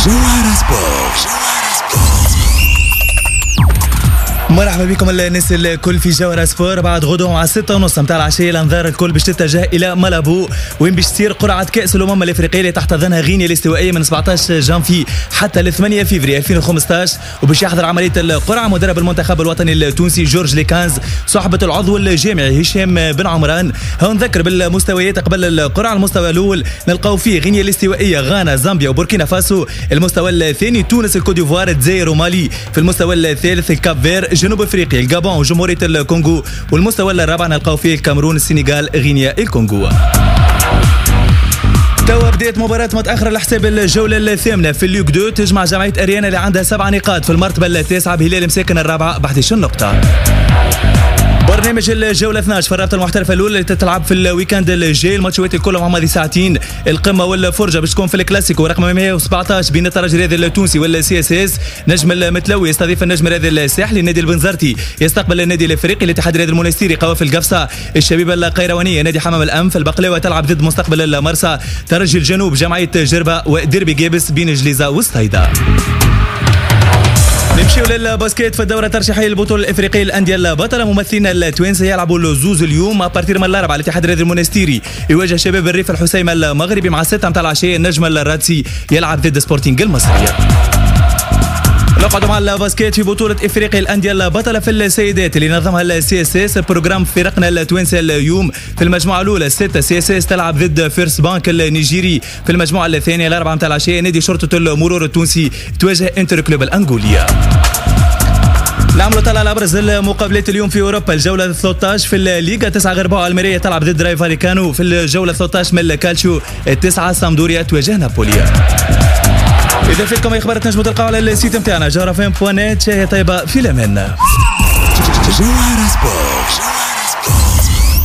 جوهرة سبورت. مرحبا بكم الناس الكل في جوهرة سبور. بعد غدوة مع 6:30 متاع العشية الانظار الكل باش تتجه الى مالابو وين باش تصير قرعة كأس الأمم الافريقية اللي تحتضنها غينيا الاستوائية من 17 جانفي حتى ل 8 فيفري 2015 وباش يحضر عملية القرعة مدرب المنتخب الوطني التونسي جورج ليكانز صحبة العضو الجامعي هشام بن عمران. هون نذكر بالمستويات قبل القرعة. المستوى الأول نلقاو فيه غينيا الاستوائية غانا زامبيا وبوركينا فاسو. المستوى الثاني تونس الكوديفوار الجزائر ومالي. في المستوى الثالث الكاب فير جنوب افريقيا الغابون وجمهورية الكونغو. والمستوى الرابع نلقاو فيه الكاميرون السنغال غينيا الكونغو. توا بداية مباراة متأخرة لحساب الجولة الثامنة في الليغ 2 تجمع جمعية أريانا اللي عندها 7 نقاط في المرتبة التاسعة بهلال مساكن الرابعة ب 11 نقطة. برنامج الجولة 12 في الرابطة المحترفة الأولى اللي تتلعب في الويكاند الجاي. الماتشات كلهم هم هذه ساعتين. القمة والفرجة باش تكون في الكلاسيكو رقم 117 بين الترجي الرياضي التونسي والسي اس اس. نجم المتلوي يستضيف النجم الرياضي الساحلي. النادي البنزرتي يستقبل النادي الافريقي. الاتحاد الرياضي المنستيري قوافل القفصة. الشبيبة القيروانية نادي حمام الأنف. البقلاوة تلعب ضد مستقبل المرسى. ترجي الجنوب جمعية جربة. وديربي جابس بين جليزة وستايدا. نمشيو للباسكيت في الدورة الترشيحية للبطولة الإفريقية الأندية البطلة. ممثلين التوانسة يلعبوا الزوز اليوم أبارتير من الأربعة. الاتحاد الرياضي المنستيري يواجه شباب الريف الحسيمة المغربي مع 6 متاع العشية. النجم الراتسي يلعب ضد سبورتينغ المصرية. نقعد مع الباسكيت في بطولة افريقيا الاندية البطلة في السيدات اللي نظمها السي اس اس. بروجرام فرقنا التوانسة اليوم في المجموعة الأولى 6 سي اس اس تلعب ضد فيرست بانك النيجيري. في المجموعة الثانية الأربعة متاع العشية نادي شرطة المرور التونسي تواجه انتر كلوب الأنغولية. نعملوا طلع على ابرز المقابلات اليوم في اوروبا. الجوله 13 في الليغا 9 غرباء الميريا تلعب ضد راي فاليكانو. في الجوله 13 من الكالشيو 9 سامدوريا تواجه نابولي. إذا فيكم أي أخبار تنجموا تلقاو على السيت متاعنا جوهرة فين.net. شاهي طيبة في الأمان. جوهرة سبورت.